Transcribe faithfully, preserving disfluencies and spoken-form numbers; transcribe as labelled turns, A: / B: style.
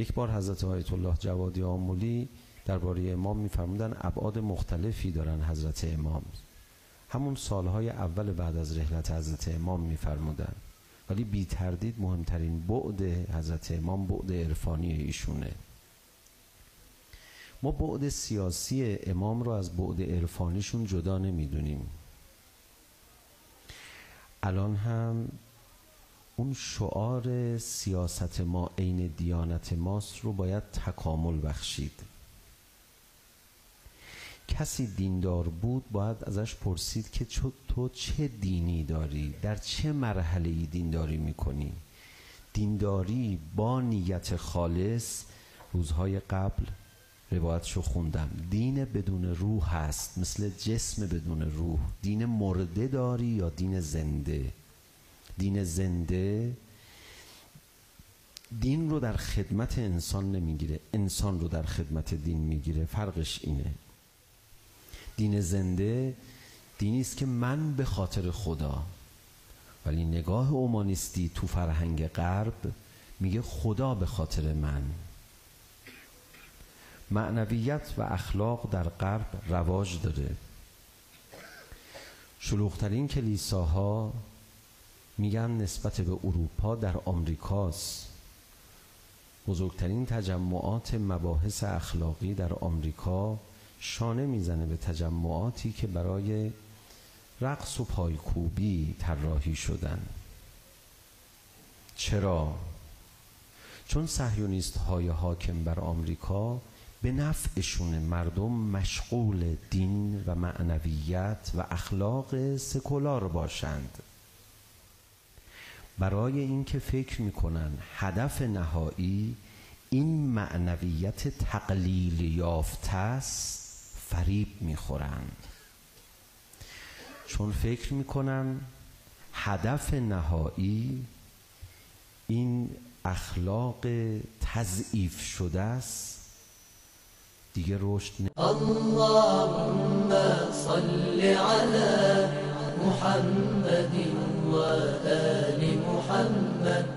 A: یک بار حضرت آیت الله جوادی آملی درباره امام می‌فرمودن ابعاد مختلفی دارن حضرت امام. همون سالهای اول بعد از رحلت حضرت امام می‌فرمودن، ولی بی تردید مهمترین بعد حضرت امام بعد عرفانی ایشونه. ما بعد سیاسی امام رو از بعد عرفانیشون جدا نمیدونیم. الان هم اون شعار سیاست ما عین دیانت ماست رو باید تکامل بخشید. کسی دیندار بود باید ازش پرسید که تو چه دینی داری؟ در چه مرحله‌ای دینداری میکنی؟ دینداری با نیت خالص، روزهای قبل روایتشو خوندم، دین بدون روح هست، مثل جسم بدون روح. دین مرده داری یا دین زنده؟ دین زنده دین رو در خدمت انسان نمیگیره، انسان رو در خدمت دین میگیره. فرقش اینه. دین زنده دینی است که من به خاطر خدا، ولی نگاه اومانیستی تو فرهنگ غرب میگه خدا به خاطر من. معنویت و اخلاق در غرب رواج داره. شلوغ‌ترین کلیساها میگن نسبت به اروپا در آمریکاست. بزرگترین تجمعات مباحث اخلاقی در آمریکا شانه میزنه به تجمعاتی که برای رقص و پایکوبی طراحی شدن. چرا؟ چون صهیونیست های حاکم بر آمریکا به نفعشون مردم مشغول دین و معنویت و اخلاق سکولار باشند. برای اینکه فکر میکنن هدف نهایی این معنویت تقلیل یافته است، فریب میخورند. چون فکر میکنن هدف نهایی این اخلاق تضعیف شده است، دیگه رشد نه.
B: اللهم صل علی محمد و آل محمد.